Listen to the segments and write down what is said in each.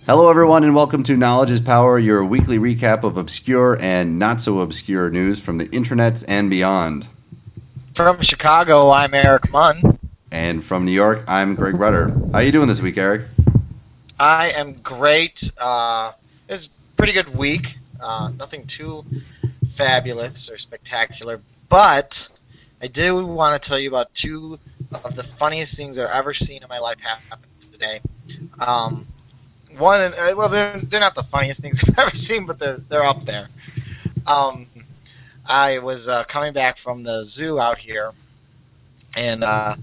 Hello, everyone, and welcome to Knowledge is Power, your weekly recap of obscure and not so obscure news from the internets and beyond. From Chicago, I'm Eric Munn. And from New York, I'm Greg Rudder. How you doing this week, Eric? I am great. It's a pretty good week. Nothing too fabulous or spectacular, but I do want to tell you about two of the funniest things I've ever seen in my life happen today. Um, well, they're not the funniest things I've ever seen, but they're up there. Um, I was coming back from the zoo out here, and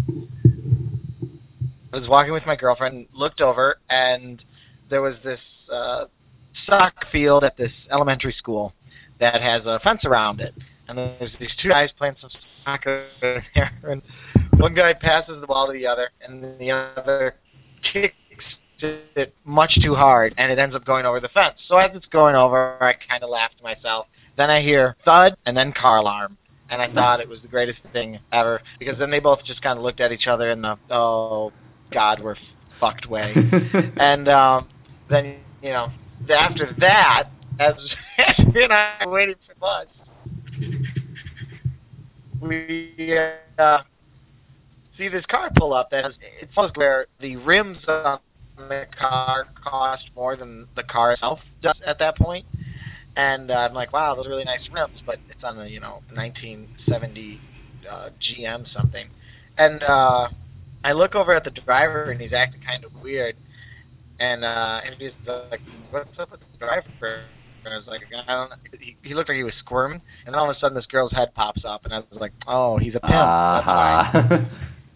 I was walking with my girlfriend, looked over, and there was this soccer field at this elementary school that has a fence around it. And there's these two guys playing some soccer in there, and one guy passes the ball to the other, and then the other kicks it much too hard, and it ends up going over the fence. So as it's going over, I kind of laughed to myself. Then I hear thud, and then car alarm. And I thought it was the greatest thing ever because then they both just kind of looked at each other in the God, we're fucked way. And then after that, as Ashley and I were waiting for the bus, we see this car pull up that has it's almost where the rims on the car cost more than the car itself does at that point. And I'm like, wow, those are really nice rims, but it's on a 1970 GM something. And I look over at the driver and he's acting kind of weird. And he's like, "What's up with the driver?" And I was like, "I don't know." He looked like he was squirming, and then all of a sudden this girl's head pops up, and I was like, "Oh, he's a pimp. That's why." Ah.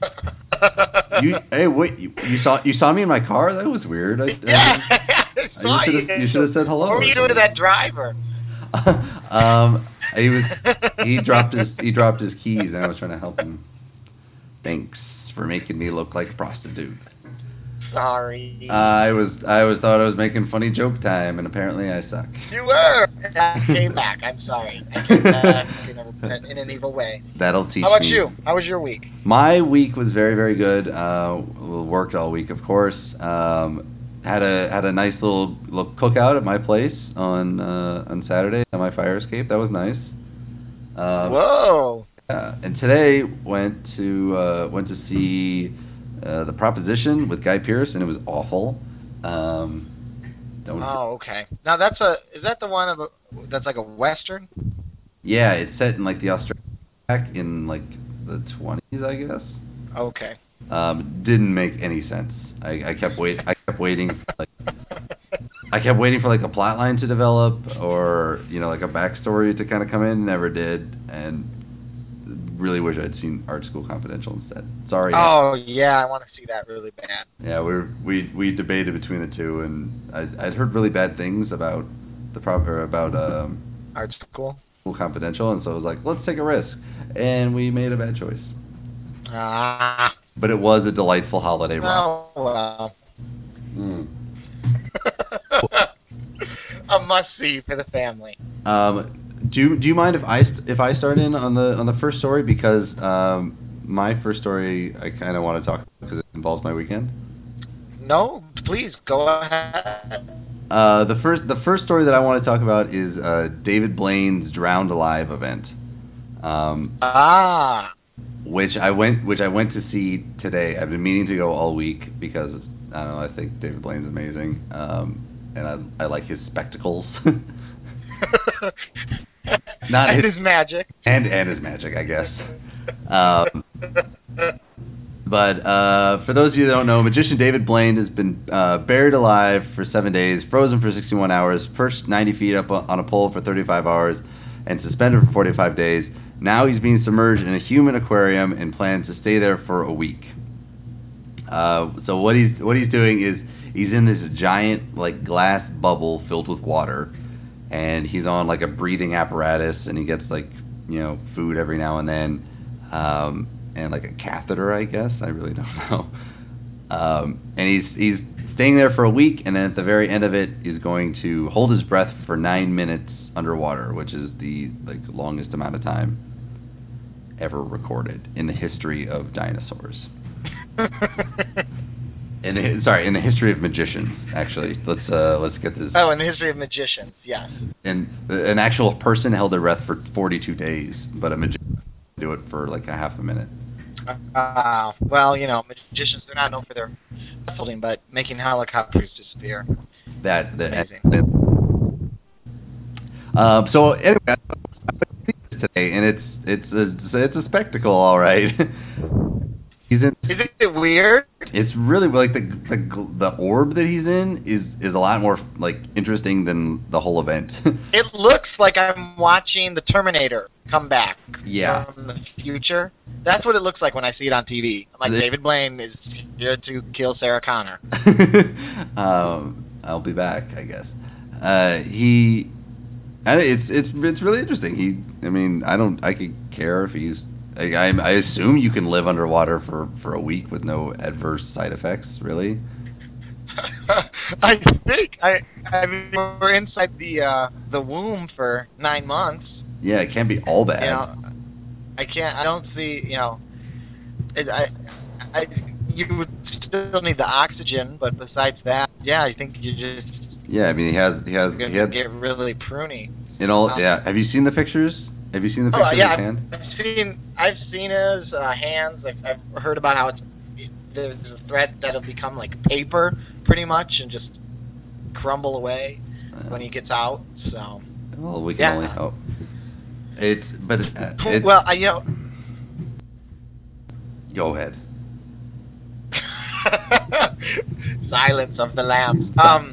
Hey, wait! You saw me in my car? That was weird. Yeah, I You saw should you. have said hello What were or you doing to something. that driver? um, he dropped his keys, and I was trying to help him. Thanks for making me look like a prostitute. Sorry. I was thought I was making funny joke time, and apparently I suck. You were. I came back. I'm sorry. I came back in an evil way. That'll How teach about me. you? How was your week? My week was very, very good. Worked all week, of course. Had a nice little cookout at my place on Saturday at my fire escape. That was nice. Um, Whoa. and today went to see the Proposition with Guy Pearce, and it was awful. Um, don't. Oh, okay. Now is that the one that's like a western? Yeah, it's set in like the Australian back in like the 20s, I guess. Okay. Didn't make any sense. I kept wait. I kept waiting. I kept waiting for like a plot line to develop, or like a backstory to kind of come in. Never did, and really wish I'd seen Art School Confidential instead. Sorry. Oh yeah, I want to see that really bad. Yeah, we debated between the two, and I'd heard really bad things about about Art school. School Confidential, and so I was like, let's take a risk, and we made a bad choice. Ah. But it was a delightful holiday romp. Oh well. Mm. A must see for the family. Do you mind if I start in on the first story, because my first story I kind of want to talk about because it involves my weekend. No, please go ahead. The first story that I want to talk about is David Blaine's Drowned Alive event, um, Ah. which I went to see today. I've been meaning to go all week because I don't know. I think David Blaine's amazing, and I like his spectacles. Not And his his magic. and his magic, I guess. Um, but for those of you that don't know, magician David Blaine has been buried alive for 7 days, frozen for 61 hours, perched 90 feet up on a pole for 35 hours, and suspended for 45 days. Now he's being submerged in a human aquarium and plans to stay there for a week. So what he's doing is he's in this giant like glass bubble filled with water, and he's on like a breathing apparatus, and he gets like food every now and then, and like a catheter, I guess. I really don't know. And he's staying there for a week, and then at the very end of it, he's going to hold his breath for 9 minutes underwater, which is the like longest amount of time ever recorded in the history of dinosaurs. in the history of magicians, actually. Let's get this. Oh, in the history of magicians, yes. And an actual person held their breath for 42 days, but a magician can do it for like a half a minute. Well, magicians, they're not known for their holding, but making helicopters disappear. That's amazing. So anyway, I see this today, and it's a spectacle, all right. He's in. Is it weird? It's really like the orb that he's in is a lot more like interesting than the whole event. It looks like I'm watching the Terminator come back Yeah. from the future. That's what it looks like when I see it on TV. I'm like, David Blaine is here to kill Sarah Connor. I'll be back, I guess. It's really interesting. I could care if he's. I assume you can live underwater for a week with no adverse side effects. Really? I think I mean we're inside the womb for 9 months. Yeah, it can't be all bad. I don't see. You would still need the oxygen, but besides that, yeah, I think you just. Yeah, I mean he had get really pruny. Yeah. Have you seen the pictures? Have you seen the pictures of his hand? I've seen his hands. I've heard about how there's a threat that'll become like paper, pretty much, and just crumble away when he gets out. So. Well, we can only hope. Go ahead. Silence of the Lambs.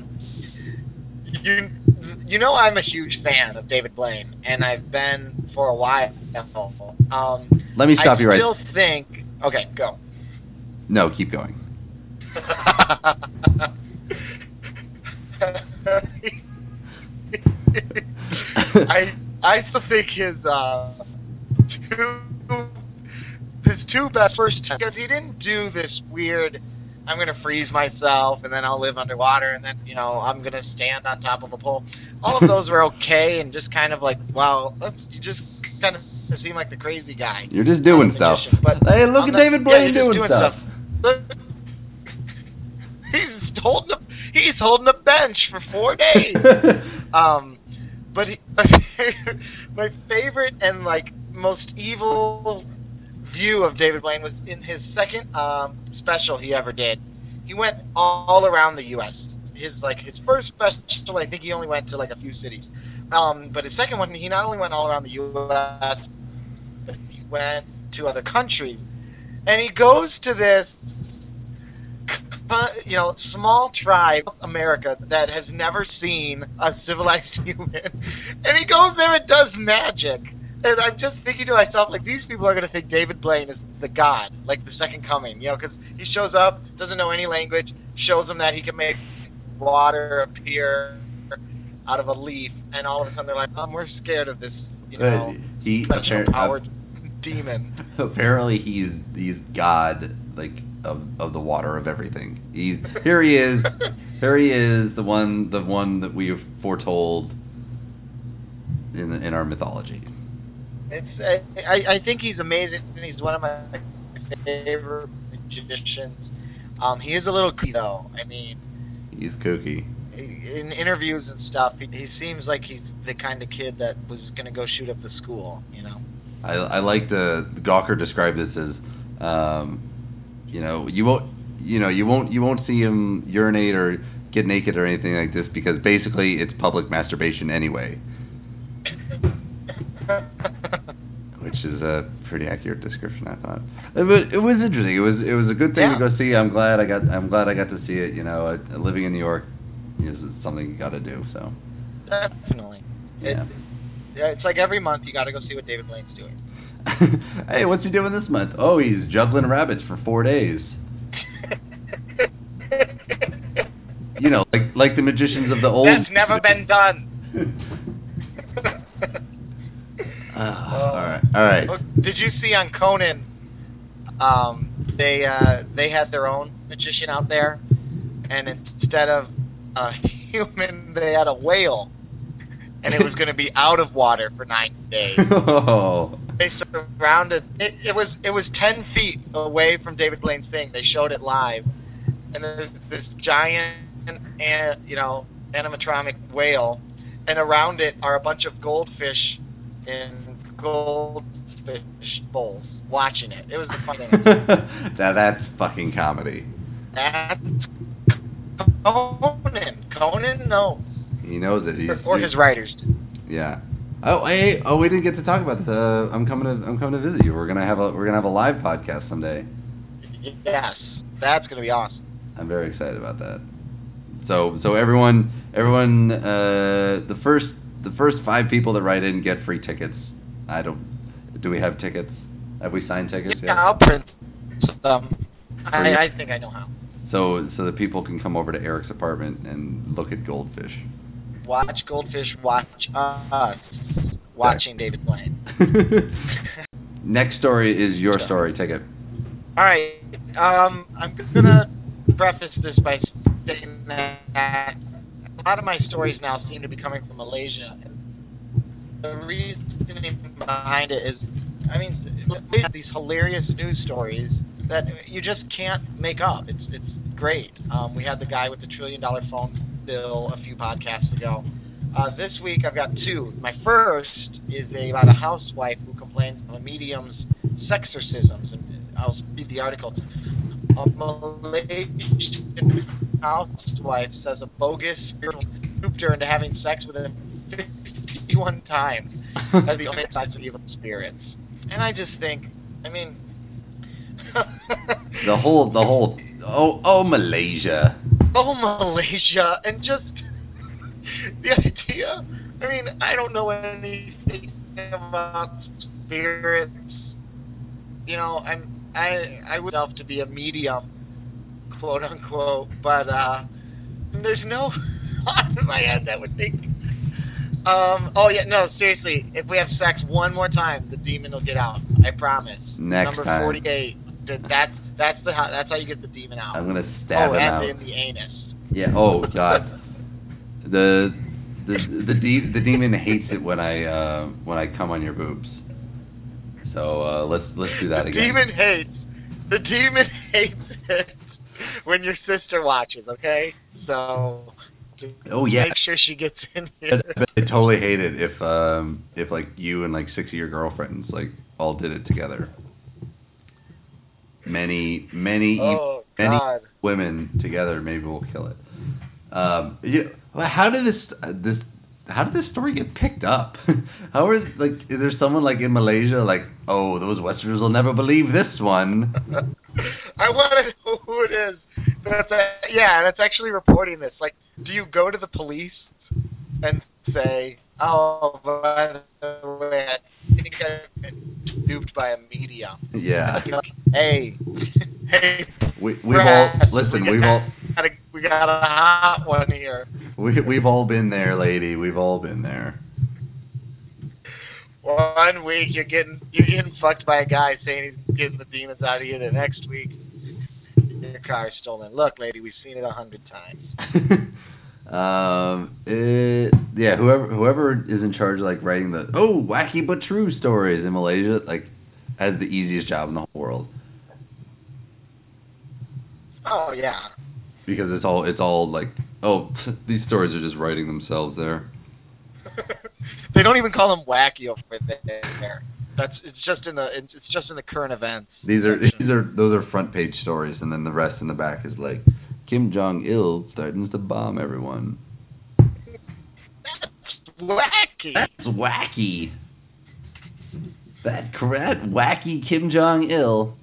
I'm a huge fan of David Blaine, and I've been for a while. Let me stop you right. I still think. Okay, go. No, keep going. I still think his two best first, because he didn't do this weird. I'm going to freeze myself, and then I'll live underwater, and then, I'm going to stand on top of a pole. All of those were okay, and just kind of like, wow, you just kind of seem like the crazy guy. You're just doing stuff. But hey, look at David Blaine doing stuff. Look, he's holding a bench for 4 days. But my favorite and, like, most evil view of David Blaine was in his second special he ever did. He went all around the U.S. His first special, I think he only went to like a few cities. But his second one, he not only went all around the U.S., but he went to other countries. And he goes to this, small tribe, America, that has never seen a civilized human. And he goes there and does magic. And I'm just thinking to myself, like, these people are going to think David Blaine is the god, like the second coming, because he shows up, doesn't know any language, shows them that he can make water appear out of a leaf, and all of a sudden they're like, we're scared of this, special powered demon. Apparently he's god, like, of the water, of everything. Here he is, the one that we have foretold in our mythology. I think he's amazing. He's one of my favorite magicians. He is a little kooky, though. I mean, he's kooky. In interviews and stuff, he seems like he's the kind of kid that was going to go shoot up the school. I like Gawker described this as, you won't see him urinate or get naked or anything like this because basically it's public masturbation anyway. Which is a pretty accurate description, I thought. But it was interesting. It was a good thing to go see. I'm glad I got to see it. Living in New York is something you got to do. So definitely. Yeah. It's like every month you got to go see what David Blaine's doing. Hey, what's he doing this month? Oh, he's juggling rabbits for 4 days. Like the magicians of the old. That's never been done. All right. Did you see on Conan? They had their own magician out there, and instead of a human, they had a whale, and it was going to be out of water for 9 days. Oh. They surrounded it. It was 10 feet away from David Blaine's thing. They showed it live, and there's this giant, animatronic whale, and around it are a bunch of goldfish in goldfish bowls watching it. It was the funny thing. That's fucking comedy. That's Conan. Conan knows, He knows it. or his writers. Yeah. Oh, hey. Oh, we didn't get to talk about the. I'm coming to visit you. We're gonna have a live podcast someday. Yes, that's gonna be awesome. I'm very excited about that. So everyone, the first 5 people that write in get free tickets. I don't. Do we have tickets? Have we signed tickets yet? Yeah, I'll print some. I think I know how. So the people can come over to Eric's apartment and look at goldfish. Watch goldfish. Watch us. Watching David Blaine. Next story is your story. Take it. All right. I'm gonna preface this by saying that a lot of my stories now seem to be coming from Malaysia. The reasoning behind it is, we have these hilarious news stories that you just can't make up. It's great. We had the guy with the $1 trillion phone bill a few podcasts ago. This week I've got 2. My first is about a housewife who complains of a medium's sexorcisms, and I'll read the article. A Malaysian housewife says a bogus spiritual duped her into having sex with him 51 times as the only exercise of evil spirits. And I just think, the whole Malaysia. Oh, Malaysia, and just the idea. I don't know anything about spirits. I would love to be a medium, quote unquote, but there's no thought in my head that would think. Oh yeah, no, seriously. If we have sex one more time, the demon will get out. I promise. Next Number time. 48. That's how you get the demon out. I'm gonna stab him out. Oh, and in the anus. Yeah. Oh God. The demon hates it when I come on your boobs. So let's do that again. The demon hates it when your sister watches. Okay, so. Make sure she gets in here. I totally hate it if like you and like 6 of your girlfriends like all did it together. Many women together maybe will kill it. How did this story get picked up? Is there someone like in Malaysia like, oh, those Westerners will never believe this one? I want to know who it is. That's actually reporting this. Like, do you go to the police and say, oh, by the way, I think I've been duped by a medium? Yeah. Hey. We've all we got a hot one here. We've all been there, lady. We've all been there. 1 week you're getting fucked by a guy saying he's getting the demons out of you. The next week your car's stolen. Look, lady, we've seen it 100 times. Whoever is in charge of like writing the wacky but true stories in Malaysia like has the easiest job in the whole world. Oh yeah. Because it's all like, these stories are just writing themselves there. They don't even call them wacky over there. It's just in the current events. Those are front page stories, and then the rest in the back is like Kim Jong-il threatens to bomb everyone. That's wacky. That's wacky. That correct wacky Kim Jong-il.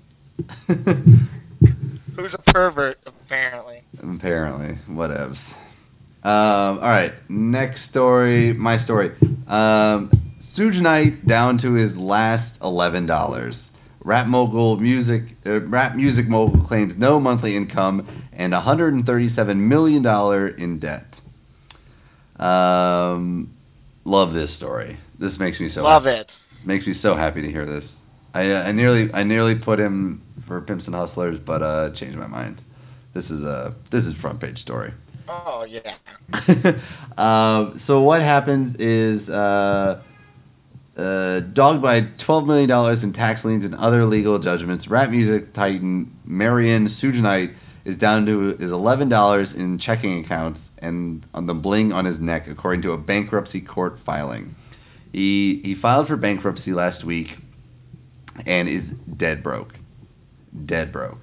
Who's a pervert, apparently. Apparently, whatevs. All right, next story. My story. Suge Knight down to his last $11. Rap music mogul claims no monthly income and $137 million in debt. Love this story. This makes me so love happy. It. Makes me so happy to hear this. I nearly put him for Pimps and Hustlers, but changed my mind. This is front page story. Oh yeah. So what happens is dogged by $12 million in tax liens and other legal judgments, rap music titan Marion Suge Knight is down to is $11 in checking accounts and on the bling on his neck, according to a bankruptcy court filing. He filed for bankruptcy last week and is dead broke, dead broke,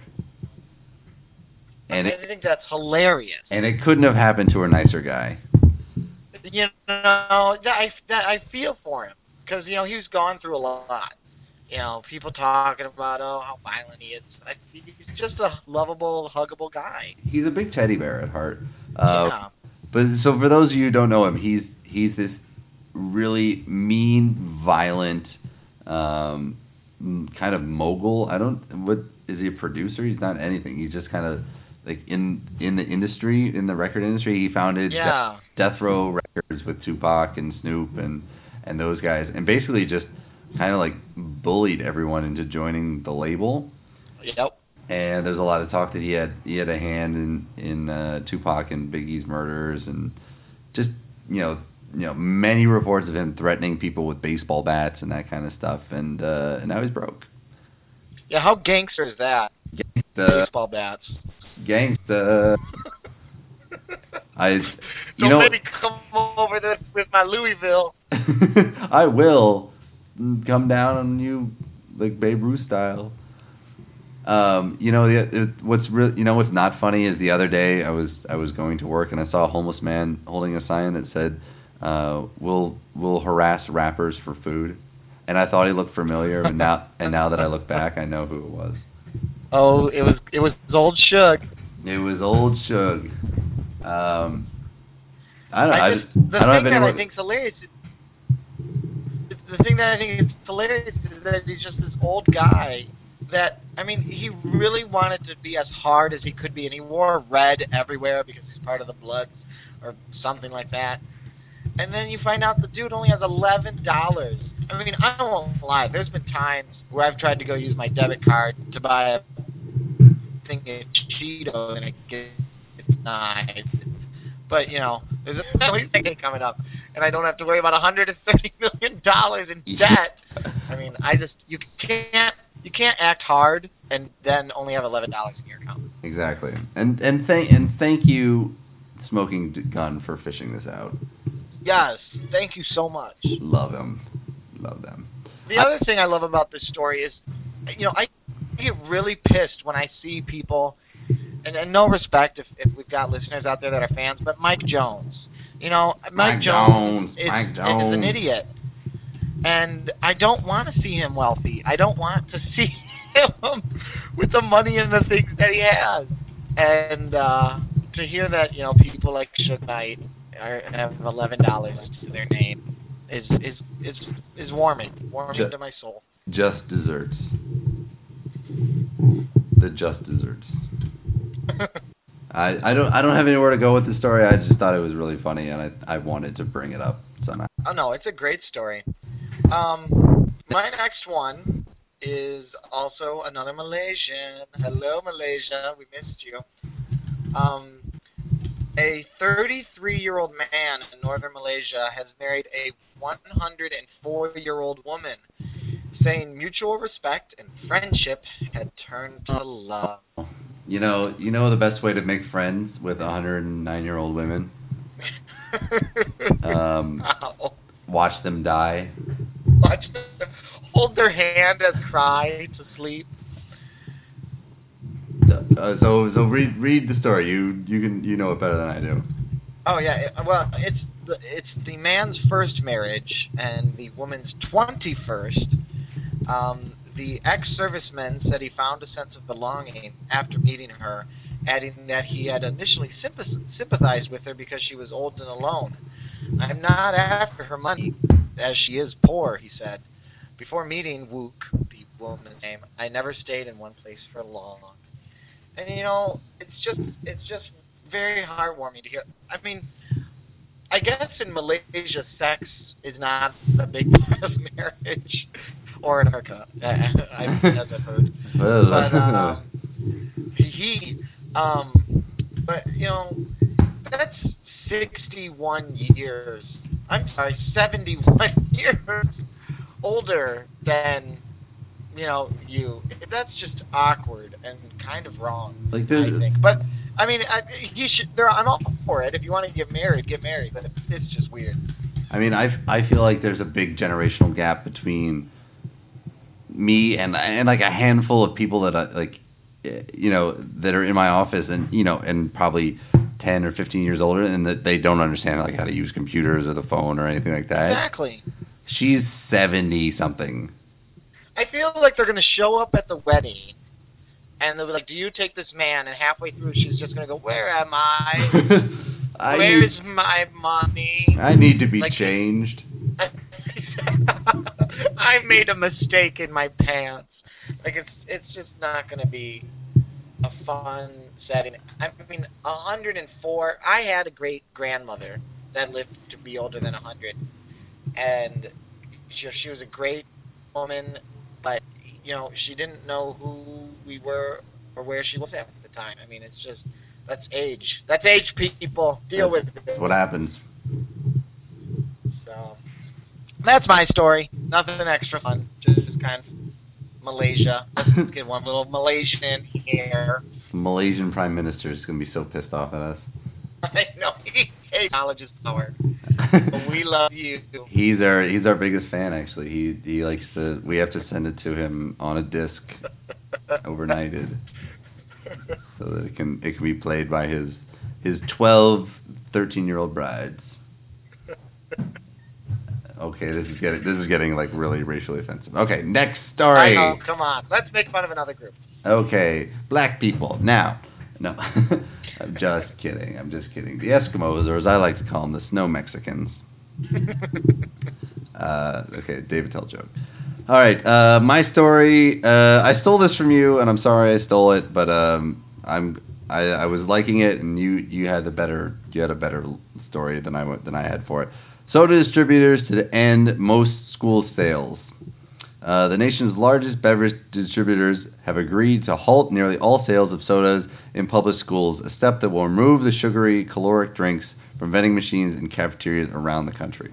and I it think that's hilarious. and it couldn't have happened to a nicer guy. You know, I feel for him because he's gone through a lot. People talking about how violent he is. He's just a lovable, huggable guy. He's a big teddy bear at heart. Yeah. But so for those of you who don't know him, he's this really mean, violent, um, kind of mogul. I don't. What is he a producer? He's not anything. He's just kind of like in the industry, in the record industry. He founded Yeah. Death Row Records with Tupac and Snoop and those guys, and basically just kind of like bullied everyone into joining the label. Yep. And there's a lot of talk that he had a hand in Tupac and Biggie's murders, and just many reports of him threatening people with baseball bats and that kind of stuff, and now he's broke. Yeah. How gangster is that? The Baseball bats. gangsta. I you Don't know maybe come over there with my Louisville. I will come down on you like Babe Ruth style. What's not funny is the other day I was going to work and I saw a homeless man holding a sign that said, "We'll harass rappers for food," and I thought he looked familiar, but now that I look back, I know who it was. Oh, it was old Suge. It was old Suge. I don't know. I just the I don't have thing that any I more. think's hilarious. The thing that I think is hilarious is that he's just this old guy that he really wanted to be as hard as he could be, and he wore red everywhere because he's part of the Bloods or something like that. And then you find out the dude only has $11. I won't lie. There's been times where I've tried to go use my debit card to buy a thing of Cheetos and I get denied. But there's a family thing coming up, and I don't have to worry about $130 million in debt. You can't act hard and then only have $11 in your account. Exactly. And thank you, Smoking Gun, for fishing this out. Yes, thank you so much. Love him. Love them. The other thing I love about this story is, I get really pissed when I see people, and no respect if we've got listeners out there that are fans, but Mike Jones. Mike Jones is an idiot. And I don't want to see him wealthy. I don't want to see him with the money and the things that he has. And to hear that, people like Suge Knight have $11 to their name is warming to my soul. Just desserts. The just desserts. I don't have anywhere to go with the story. I just thought it was really funny, and I wanted to bring it up somehow. Oh no, it's a great story. My next one is also another Malaysian. Hello, Malaysia. We missed you. A 33-year-old man in northern Malaysia has married a 104-year-old woman, saying mutual respect and friendship had turned to love. You know the best way to make friends with 109-year-old women? Wow. Watch them die. Watch them hold their hand and cry to sleep. So read the story. You know it better than I do. Oh yeah, it's the man's first marriage and the woman's 21st. The ex-serviceman said he found a sense of belonging after meeting her, adding that he had initially sympathized with her because she was old and alone. "I'm not after her money, as she is poor," he said. Before meeting Wook, the woman's name, "I never stayed in one place for long." And it's just very heartwarming to hear. I guess in Malaysia, sex is not a big part of marriage, or in America, as I've heard. But that's 61 years. I'm sorry, 71 years older than you. That's just awkward and kind of wrong, Like I there's, think. But I mean, he should. I'm all for it. If you want to get married. But it's just weird. I mean, I feel like there's a big generational gap between me and like a handful of people that I, like, that are in my office, and and probably 10 or 15 years older, and that they don't understand like how to use computers or the phone or anything like that. Exactly. She's 70 something. I feel like they're gonna show up at the wedding, and they'll be like, "Do you take this man?" And halfway through, she's just gonna go, "Where am I? I need Where's my money?" I need to be Like it, changed. I made a mistake in my pants. Like it's just not gonna be a fun setting. I mean, 104. I had a great grandmother that lived to be older than 100, and she was a great woman, but she didn't know who we were or where she was at the time. I mean, it's just that's age. That's age, people. Deal with That's it. what happens. So that's my story. Nothing extra fun. Just kind of Malaysia. Let's get one little Malaysian in here. The Malaysian Prime Minister is gonna be so pissed off at us. I know he hates knowledge is power, but we love you. He's our biggest fan actually. He likes to. We have to send it to him on a disc, overnighted, so that it can be played by his 12, 13-year-old brides. Okay, this is getting like really racially offensive. Okay, next I know. story. Come on. Let's make fun of another group. Okay, black people. Now, no, I'm just kidding. I'm just kidding. The Eskimos, or as I like to call them, the Snow Mexicans. Okay, David tell joke. All right, my story. I stole this from you, and I'm sorry I stole it, but I was liking it, and you had a better story than I had for it. Soda distributors to end most school sales. The nation's largest beverage distributors have agreed to halt nearly all sales of sodas in public schools, a step that will remove the sugary, caloric drinks from vending machines and cafeterias around the country.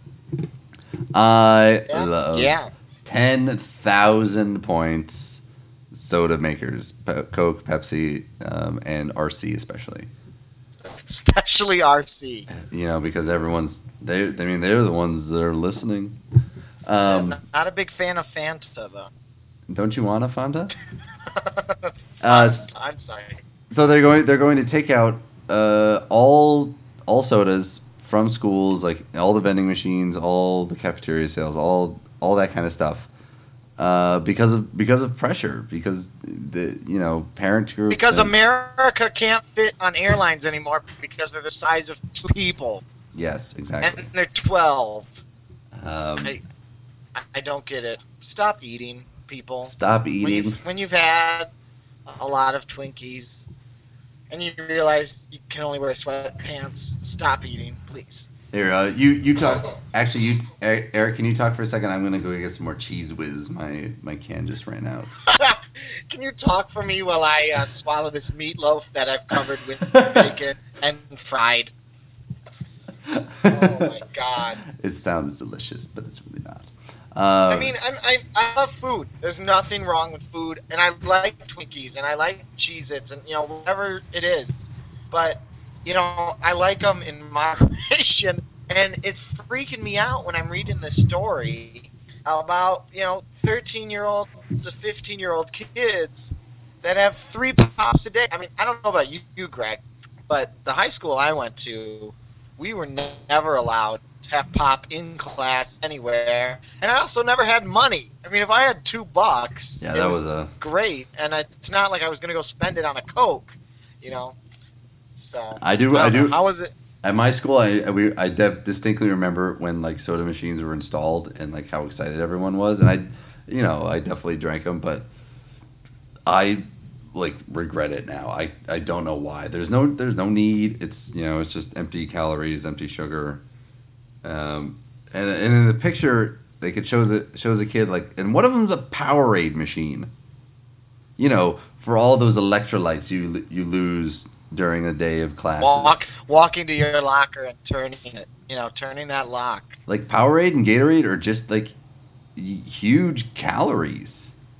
I Yeah. love Yeah. 10,000 points soda makers, Coke, Pepsi, and RC especially. Especially RC. Because they're the ones that are listening. I'm Um, not a big fan of Fanta though. don't you want a Fanta? Uh, Fanta. I'm sorry. so they're going to take out all sodas from schools, like all the vending machines, all the cafeteria sales, all that kind of stuff. Because of pressure, because the parent groups Because and America can't fit on airlines anymore because they're the size of two people yes, and exactly. they're 12. Um, I don't get it. Stop eating, people. stop When eating. you've had a lot of Twinkies and you realize you can only wear sweatpants, stop eating, please. Here, you talk. Actually, Eric, can you talk for a second? I'm gonna go get some more cheese whiz. My can just ran out. Can you talk for me while I swallow this meatloaf that I've covered with bacon and fried? Oh my god. It sounds delicious, but it's really not. I Uh, mean, I love food. There's nothing wrong with food, and I like Twinkies, and I like Cheez-Its, and whatever it is. But I like them in moderation, and it's freaking me out when I'm reading this story about 13-year-old to 15-year-old kids that have 3 pops a day. I mean, I don't know about you, Greg, but the high school I went to, we were never allowed to have pop in class anywhere, and I also never had money. I mean, if I had $2, yeah, it that was was a. great, and it's not like I was gonna go spend it on a Coke, you know. So I do. I I don't know. do. How was it? At my school, I distinctly remember when like soda machines were installed and like how excited everyone was, and I definitely drank them, but I like regret it now. I don't know why. There's no need. It's just empty calories, empty sugar. And in the picture, like it shows a kid like, and one of them's a Powerade machine. For all those electrolytes you lose during a day of classes. Walking to your locker and turning it, turning that lock. Like Powerade and Gatorade are just like huge calories.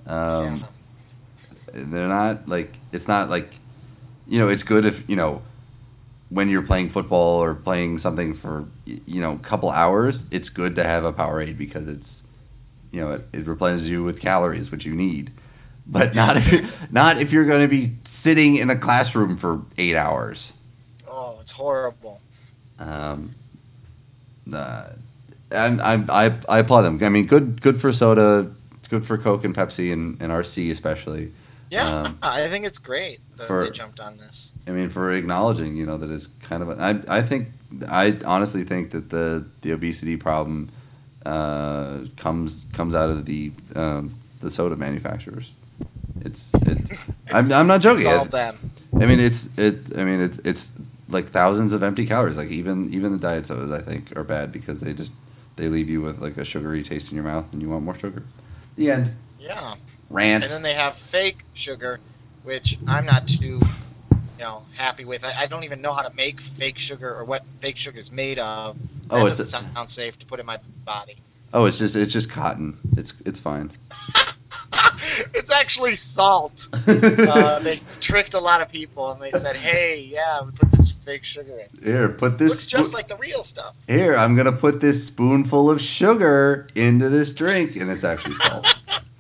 Um, Yeah. they're not like it's not like it's good if when you're playing football or playing something for a couple hours. It's good to have a Powerade because it replenishes you with calories, which you need. But Yeah. not if you're going to be sitting in a classroom for 8 hours. Oh, it's horrible. Um, uh, and I applaud them. I mean, good for soda, good for Coke and Pepsi and RC especially. Yeah, Um, I think it's great that they for jumped on this. I mean, for acknowledging that it's kind of I think I honestly think that the obesity problem comes out of the soda manufacturers. It's I'm not It's joking. all them. I mean it's like thousands of empty calories. Like even the diet sodas I think are bad because they leave you with like a sugary taste in your mouth and you want more sugar. The end. Yeah. And Rant. then they have fake sugar, which I'm not too, happy with. I don't even know how to make fake sugar or what fake sugar is made of. That Oh, it's doesn't sound safe to put in my body. it's just cotton. It's fine. It's actually salt. They tricked a lot of people and they said, "Hey, yeah, we put this fake sugar in. Here, put Looks this just like the real stuff." Here, I'm gonna put this spoonful of sugar into this drink, and it's actually salt.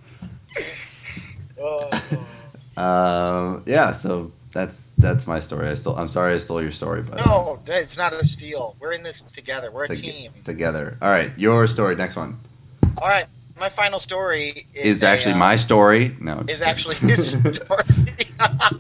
Oh. Yeah, so that's my story. I'm sorry I stole your story, but No, it's not a steal. We're in this together. We're a team. together. All right, your story. Next one All right, my final story is is a actually my story. No, is just actually his kidding. story.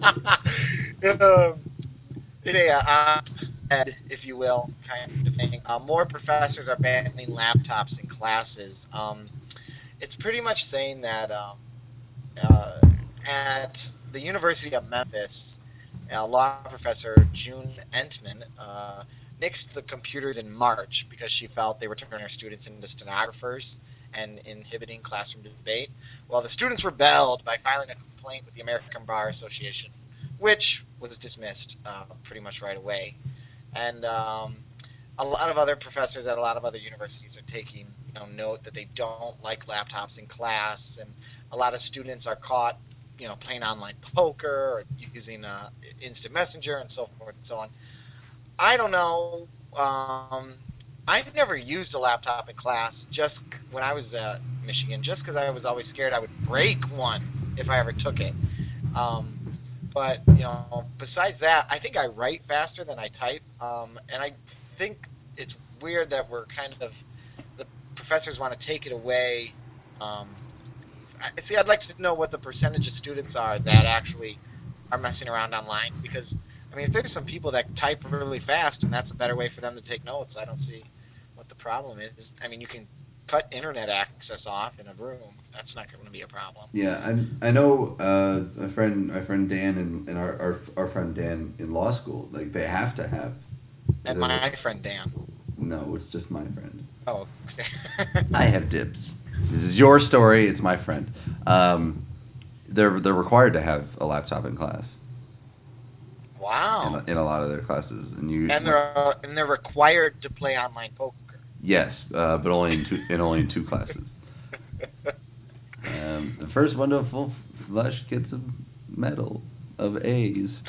In a op-ed, if you will, kind of thing. More professors are banning laptops in classes. It's pretty much saying that uh, at the University of Memphis, law professor June Entman nixed the computers in March because she felt they were turning her students into stenographers and inhibiting classroom debate. Well, the students rebelled by filing a complaint with the American Bar Association, which was dismissed pretty much right away. And a lot of other professors at a lot of other universities are taking note that they don't like laptops in class, and a lot of students are caught playing online poker or using instant messenger and so forth and so on. I don't know. I never used a laptop in class just when I was at Michigan, just because I was always scared I would break one if I ever took it. Um, but besides that, I think I write faster than I type, and I think it's weird that we're kind of the professors want to take it away. Um, See, I'd like to know what the percentage of students are that actually are messing around online because I mean, if there's some people that type really fast and that's a better way for them to take notes, I don't see what the problem is. I mean, you can cut internet access off in a room. That's not going to be a problem. Yeah, I know my friend Dan and our friend Dan in law school. Like they have to have. And There's a, my friend Dan. no, it's just my friend. Oh, okay. I have dibs. This is your story. It's my friend. Um, they're required to have a laptop in class Wow. in a lot of their classes, and you And they're required to play online poker. yes, but only in two classes. The first one to full flush gets a medal of A's.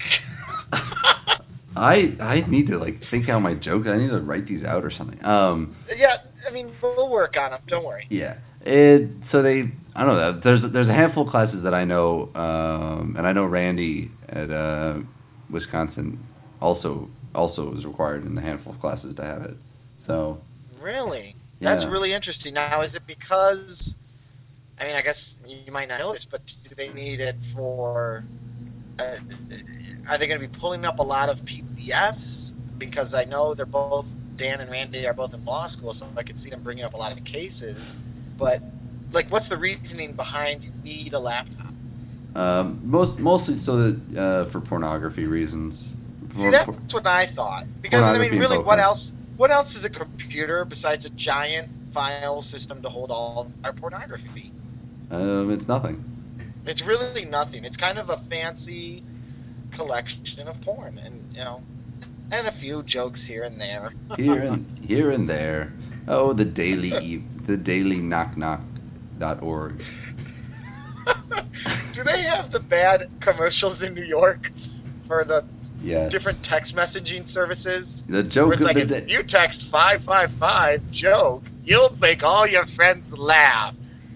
I need to like think out my jokes. I need to write these out or something. Yeah, I mean, we'll work on them. Don't worry. Yeah. So I don't know. There's a handful of classes that I know, and I know Randy at Wisconsin also is required in a handful of classes to have it. So Really? That's yeah. really interesting. Now, is it because I mean, I guess you might not know this, but do they need it for? Uh, are they going to be pulling up a lot of PDFs? Because I know they're both Dan and Randy are both in law school, so I could see them bringing up a lot of cases. But like, what's the reasoning behind you need a laptop? Mostly so that for pornography reasons, See, that's what I thought. Because I mean, pornography and really, what poker. else? What else is a computer besides a giant file system to hold all our pornography? It's nothing. It's really nothing. It's kind of a fancy collection of porn, and and a few jokes here and there. Here and there. Oh, the daily knock knock .org. Do they have the bad commercials in New York for the Yes. different text messaging services? The Where joke it's of like, the if day. you text 555 joke, you'll make all your friends laugh.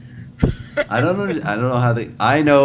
I don't know how they.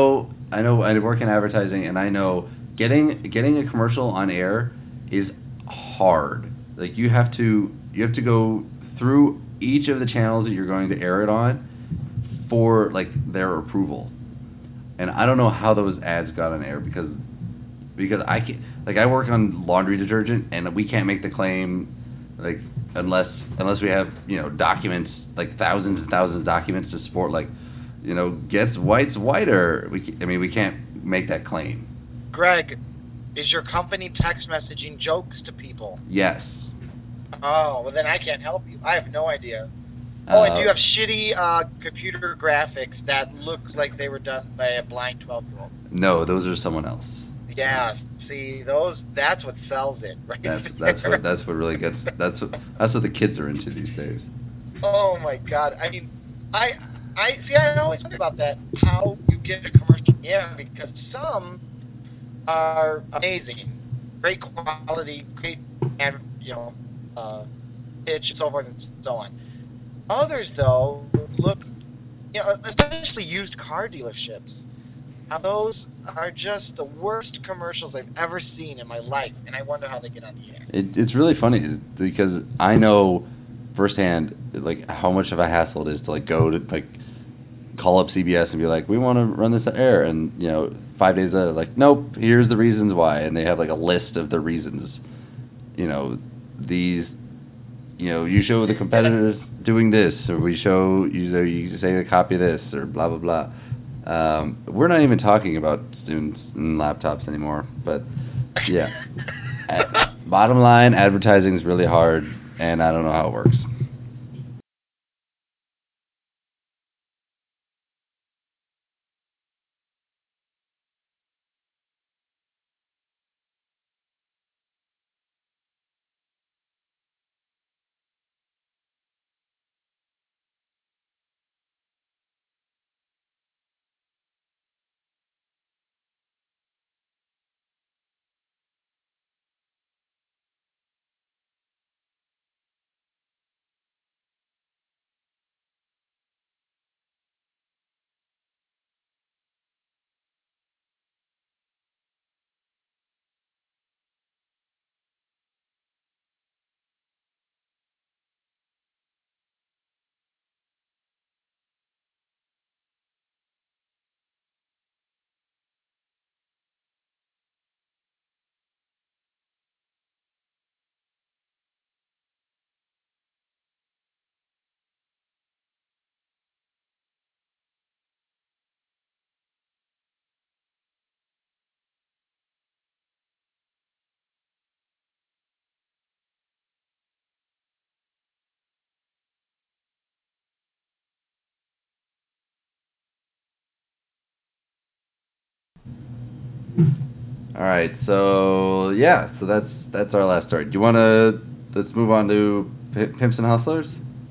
I work in advertising, and I know getting a commercial on air is hard. Like you have to go through each of the channels that you're going to air it on for like their approval. And I don't know how those ads got on air because I can like I work on laundry detergent, and we can't make the claim like unless we have documents, like thousands and thousands of documents to support, like gets whites whiter. I mean, we can't make that claim. Greg, is your company text messaging jokes to people? Yes. Oh, well then I can't help you. I have no idea. Oh, and do you Uh, have shitty computer graphics that look like they were done by a blind 12-year-old? no, those are someone else. Yeah, see, that's what sells it, right That's there. what really gets. That's what the kids are into these days. Oh my God! I mean, I I always think about that. How you get a commercial in the air, because some are amazing, great quality, great, and pitch, and so forth and so on. Others, though, look, especially used car dealerships. Now, those are just the worst commercials I've ever seen in my life, and I wonder how they get on the air. It's really funny because I know firsthand like how much of a hassle it is to like go to like call up CBS and be like, we want to run this air, and 5 days later, like, nope, here's the reasons why, and they have like a list of the reasons. These, you show the competitors doing this, or we show you say a copy of this, or blah blah blah. We're not even talking about students and laptops anymore, but yeah. Bottom line, advertising is really hard, and I don't know how it works. All right, so yeah, so that's our last story. Do you want to let's move on to Pimps and Hustlers?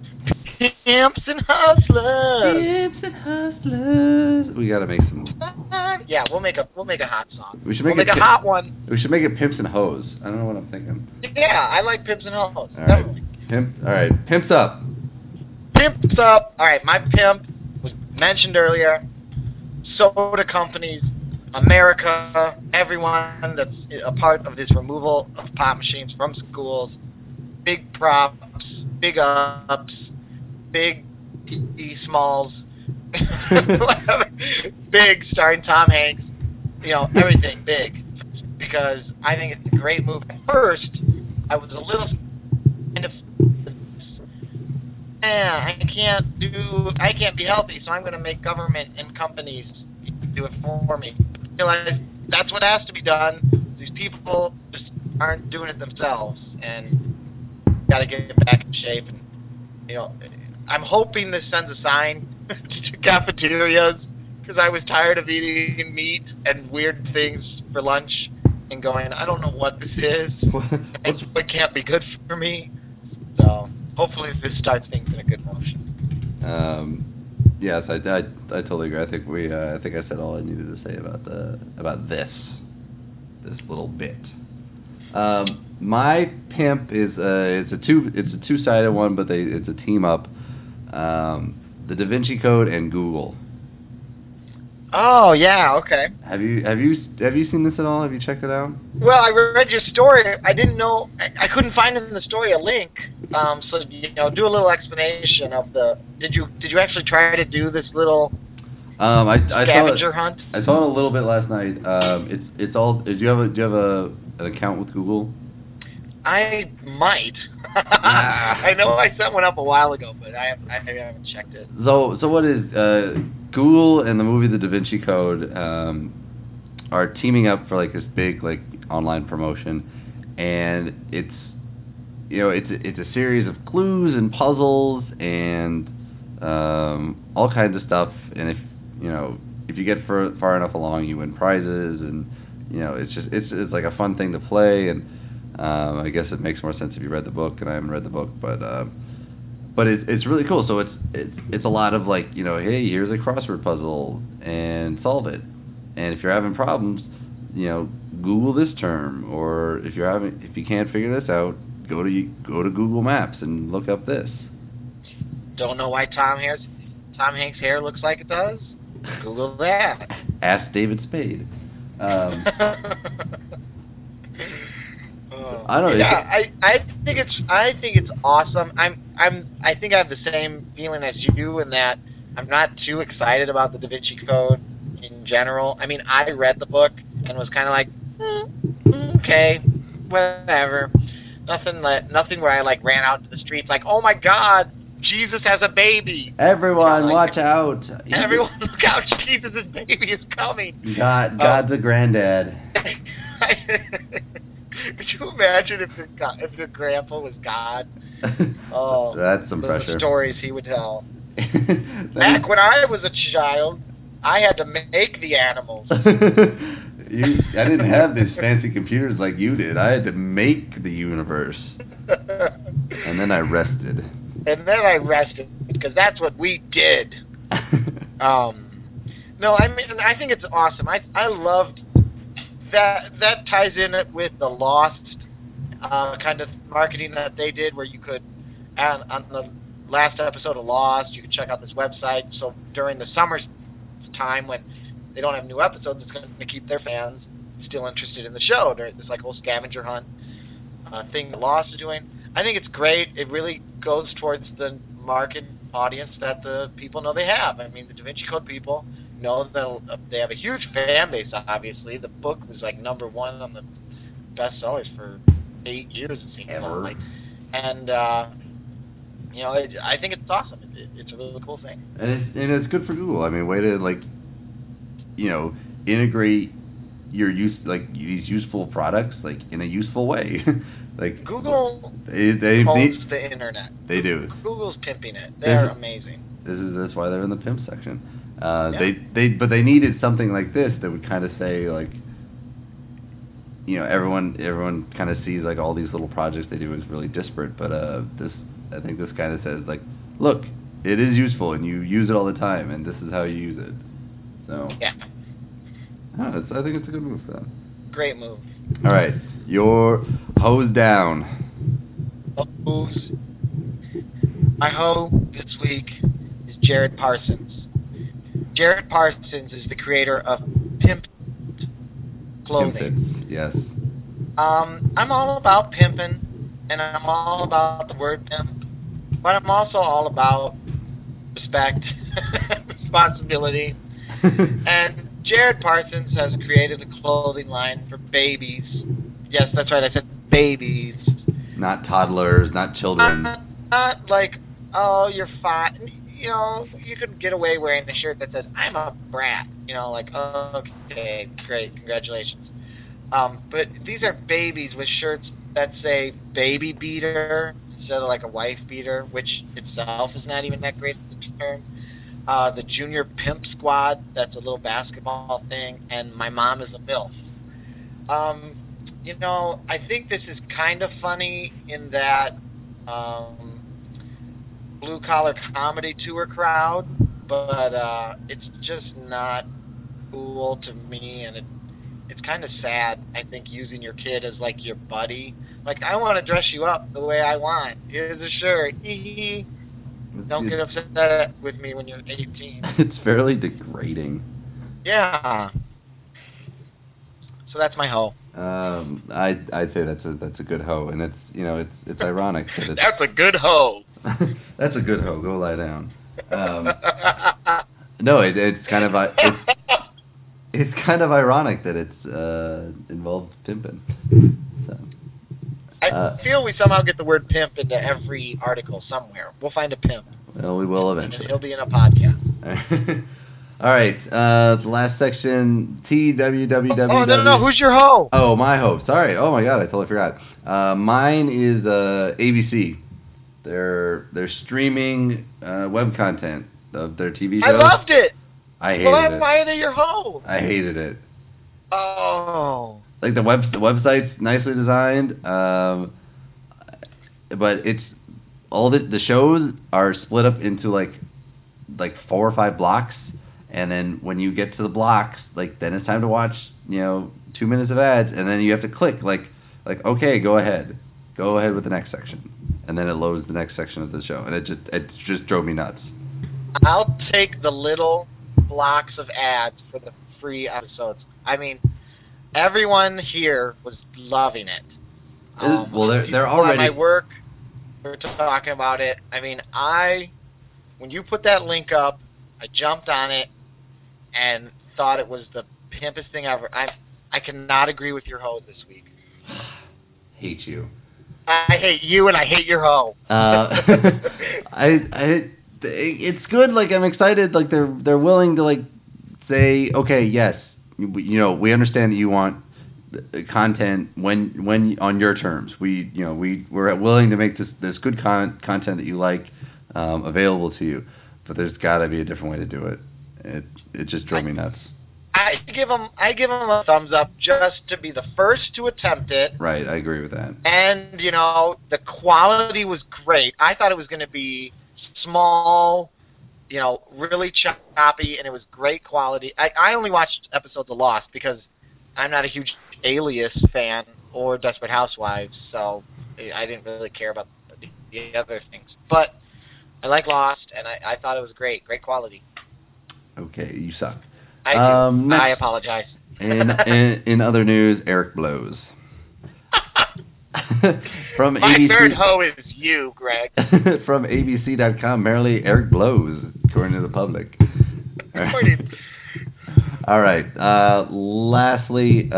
Pimps and hustlers. Pimps and Hustlers. We gotta make some. Yeah, we'll make a hot song. We should We'll make make it. a hot one. We should make it Pimps and Hoes. I don't know what I'm thinking. Yeah, I like pimps and hoes. All right, Definitely. pimp. All right, pimps up. Pimps up. All right, my pimp was mentioned earlier. Soda companies, America, everyone that's a part of this removal of pop machines from schools. Big props, big ups, big smalls, whatever. Big, starring Tom Hanks. Everything big, because I think it's a great move. At first, I was a little kind of, I can't be healthy, so I'm going to make government and companies do it for me. I realize that's what has to be done. These people just aren't doing it themselves, and got to get back in shape. And I'm hoping this sends a sign to cafeterias, because I was tired of eating meat and weird things for lunch and going, I don't know what this is. It can't be good for me. So hopefully this starts things in a good motion. Yes, I totally agree. I think I said all I needed to say about the about this little bit. My pimp is it's a two-sided one, but it's a team up. The Da Vinci Code and Google. Oh yeah, okay. Have you seen this at all? Have you checked it out? Well, I read your story. I didn't know. I couldn't find in the story a link. So do a little explanation of the. Did you actually try to do this little I saw it. scavenger hunt? I saw it a little bit last night. It's all. Do you have an account with Google? I might. Ah. I know I set one up a while ago, but I haven't checked it. So what is Google and the movie The Da Vinci Code are teaming up for like this big like online promotion, and it's a series of clues and puzzles and all kinds of stuff. And if you get far enough along, you win prizes, and it's like a fun thing to play. And I guess it makes more sense if you read the book, and I haven't read the book, but it's really cool. So it's a lot of like hey, here's a crossword puzzle and solve it. And if you're having problems, Google this term, or if you can't figure this out, go to Google Maps and look up this. Don't know why Tom Hanks' hair looks like it does? Google that. Ask David Spade. Um, I don't know. Yeah, I think it's awesome. I think I have the same feeling as you in that I'm not too excited about the Da Vinci Code in general. I mean, I read the book and was kind of like, okay, whatever. Nothing where I like ran out to the streets like, oh my God, Jesus has a baby. Everyone, Like, watch out! everyone, look out! Jesus' baby is coming. God's a granddad. Could you imagine if the grandpa was God? Oh, That's some the pressure. stories he would tell. Then Back when I was a child, I had to make the animals. I didn't have these fancy computers like you did. I had to make the universe, and then I rested. And then I rested because that's what we did. Um, no, I mean, I think it's awesome. I loved that. That ties in it with the Lost kind of marketing that they did, where you could, on the last episode of Lost, you could check out this website. So during the summer time when they don't have new episodes, it's going to keep their fans still interested in the show. There's like a whole scavenger hunt thing that Lost is doing. I think it's great. It really goes towards the market audience that the people know they have. I mean, the Da Vinci Code people know that they have a huge fan base. Obviously, the book was like #1 on the bestsellers for 8 years. It seems Ever. like, and I think it's awesome. It's a really cool thing. And it's good for Google. I mean, way to like integrate your use like these useful products like in a useful way. Like Google they owns the internet. they do. Google's pimping it. This They're amazing. that's why they're in the pimp section. Yeah. They needed something like this that would kind of say like everyone kind of sees like all these little projects they do as really disparate, but this I think this kind of says like, look, it is useful and you use it all the time, and this is how you use it. So Yeah. I think it's a good move for them. Great move. All right, your hose down. Moves. My hoe this week is Jared Parsons. Jared Parsons is the creator of Pimp Clothing. Pimpits, yes. I'm all about pimping, and I'm all about the word pimp, but I'm also all about respect, responsibility. And Jared Parsons has created a clothing line for babies. Yes, that's right. I said babies. Not toddlers, not children. Not like, oh, you're fine. You could get away wearing a shirt that says, I'm a brat. Like, oh, okay, great, congratulations. But these are babies with shirts that say baby beater instead of like a wife beater, which itself is not even that great of a term. The Junior Pimp Squad, that's a little basketball thing, and My Mom is a MILF. Um, I think this is kind of funny in that blue collar comedy tour crowd but it's just not cool to me, and it's kind of sad. I think using your kid as like your buddy. Like, I want to dress you up the way I want. Here's a shirt. Hee hee. Don't get It's upset with me when you're 18. it's fairly degrading. Yeah. So that's my hoe. I'd say that's a good hoe, and it's it's ironic that That's it's a good hoe. that's a good hoe. Go lie down. Um, no, it's kind of ironic that it's involves pimping. So, I uh, feel we somehow get the word pimp into every article somewhere. We'll find a pimp, well, we will and eventually. he'll be in a podcast. All right, the last section Oh, no, no, no. TWWWW. Who's your hoe? Oh, my hope. Sorry. Oh my God, I totally forgot. Mine is ABC. They're streaming web content of their TV I show. loved it. I Why, hated it. why are they your hoe? I hated it. Oh. Like the website's nicely designed, but it's all the shows are split up into like 4 or 5 blocks, and then when you get to the blocks, like then it's time to watch 2 minutes of ads, and then you have to click like okay, go ahead with the next section, and then it loads the next section of the show, and it just drove me nuts. I'll take the little blocks of ads for the free episodes. I mean, everyone here was loving it. Well, they're People at my already work were talking about it. I mean, when you put that link up, I jumped on it and thought it was the pimpest thing ever. I cannot agree with your hoe this week. hate you. I hate you and I hate your hoe. Uh, I it's good. Like I'm excited. Like they're willing to like say, okay, yes, we understand that you want content when on your terms. We're willing to make this good content that you like available to you, but there's got to be a different way to do it. It just drove I, me nuts. I give them a thumbs up just to be the first to attempt it. Right, I agree with that. And the quality was great. I thought it was going to be small, really choppy, and it was great quality. I only watched episodes of Lost because I'm not a huge Alias fan or Desperate Housewives, so I didn't really care about the other things. But I like Lost, and I thought it was great quality. Okay, you suck. I do. I Next, apologize. in other news, Eric blows. From My third ABC. hoe is you, Greg. From ABC.com, merely Eric blows, according to the public. All right. Lastly,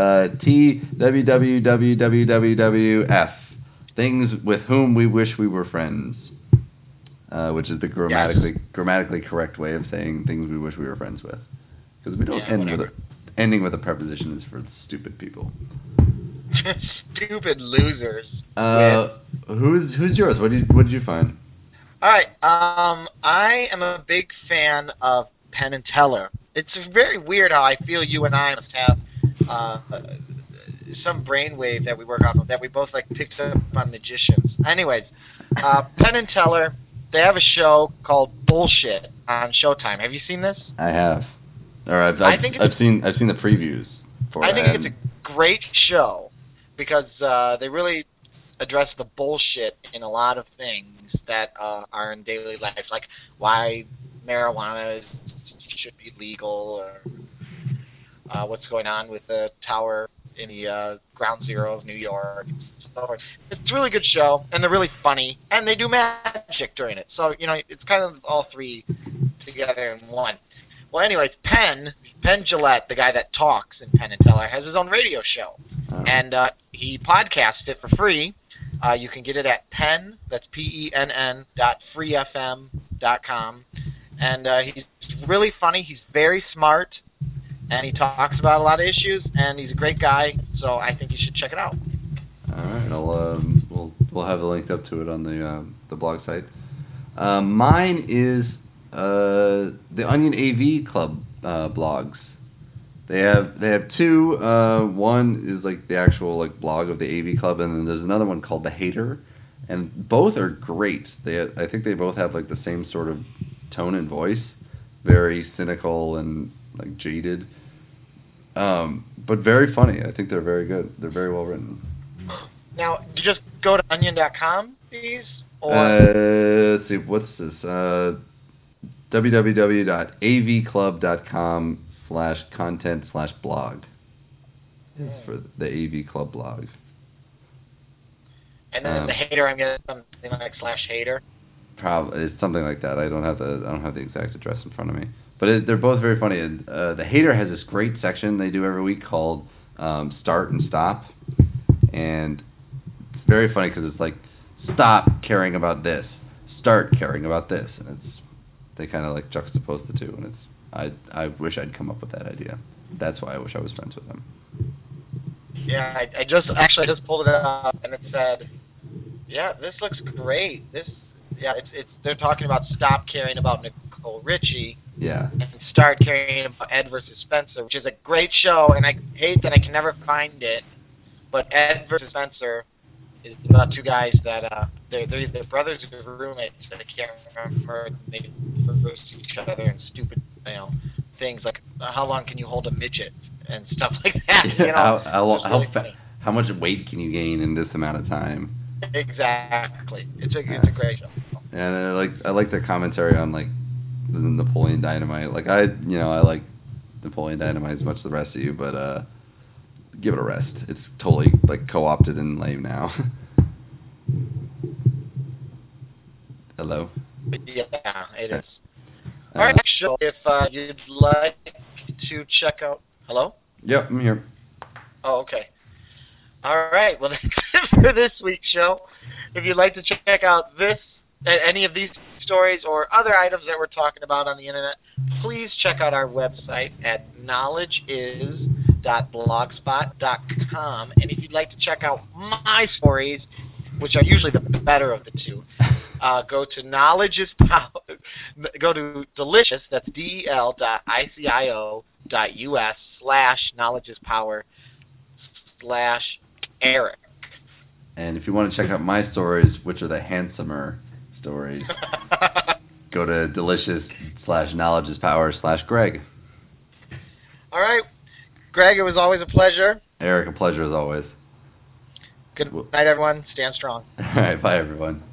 TWWWWWF. Things with whom we wish we were friends. Which is the Yes. grammatically correct way of saying things we wish we were friends with. Because we don't Yeah, whatever. ending with a preposition is for stupid people. Stupid losers Uh, win. who's yours? What did you find? All right. I am a big fan of Penn and Teller. It's very weird how I feel you and I must have uh, some brainwave that we work off of that we both like picks up on magicians. Anyways, Penn and Teller, they have a show called Bullshit on Showtime. Have you seen this? I have, or I think it's I've seen the previews for I it. think it's a great show because they really address the bullshit in a lot of things that are in daily life, like why should be legal, or what's going on with the tower in the ground zero of New York and so forth. It's a really good show, and they're really funny, and they do magic during it. So it's kind of all three together in one. Well, anyways, Penn Jillette, the guy that talks in Penn and Teller, has his own radio show, Oh, and he podcasts it for free. You can get it at Penn, that's PENN .freefm.com, and he's really funny. He's very smart, and he talks about a lot of issues, and he's a great guy. So I think you should check it out. all right. We'll have it linked up to it on the blog site. Mine is the Onion AV Club blogs. They have two. One is like the actual like blog of the AV Club, and then there's another one called The Hater, and both are great. I think they both have like the same sort of tone and voice, very cynical and like jaded, but very funny. I think they're very good. They're very well written. Now, do you just go to onion.com these, or Let's see, what's this? www.avclub.com/content/blog is for the AV Club blog. and then the hater, I'm getting something like /hater. Probably it's something like that. I don't have the exact address in front of me, but they're both very funny. And the hater has this great section they do every week called Start and Stop, and it's very funny because it's like stop caring about this, start caring about this, and they kind of like juxtapose the two, and I wish I'd come up with that idea. That's why I wish I was friends with them. Yeah, I just pulled it up, and it said, yeah, this looks great. It's they're talking about stop caring about Nicole Richie. Yeah. And start caring about Ed versus Spencer, which is a great show, and I hate that I can never find it. But Ed versus Spencer is about two guys that they're either brothers or roommates. I can't remember. They roast each other and stupid, things like how long can you hold a midget and stuff like that. How much weight can you gain in this amount of time? Exactly. It's a great show. And I like their commentary on like the Napoleon Dynamite. Like I like Napoleon Dynamite as much as the rest of you, but give it a rest. It's totally like co-opted and lame now. Hello. Yeah, it is. All right, next show. If you'd like to check out. Hello. Yep, I'm here. Oh, okay. All right. Well, that's it for this week's show. If you'd like to check out any of these stories or other items that we're talking about on the internet, please check out our website at knowledgeis.blogspot.com. And if you'd like to check out my stories, which are usually the better of the two, go to go to Delicious, that's del.icio.us/knowledgeispower/Eric. And if you want to check out my stories, which are the handsomer stories, go to delicious/knowledgeispower/Greg. All right. Greg, it was always a pleasure. Eric, a pleasure as always. Good night, everyone. Stand strong. All right. Bye, everyone.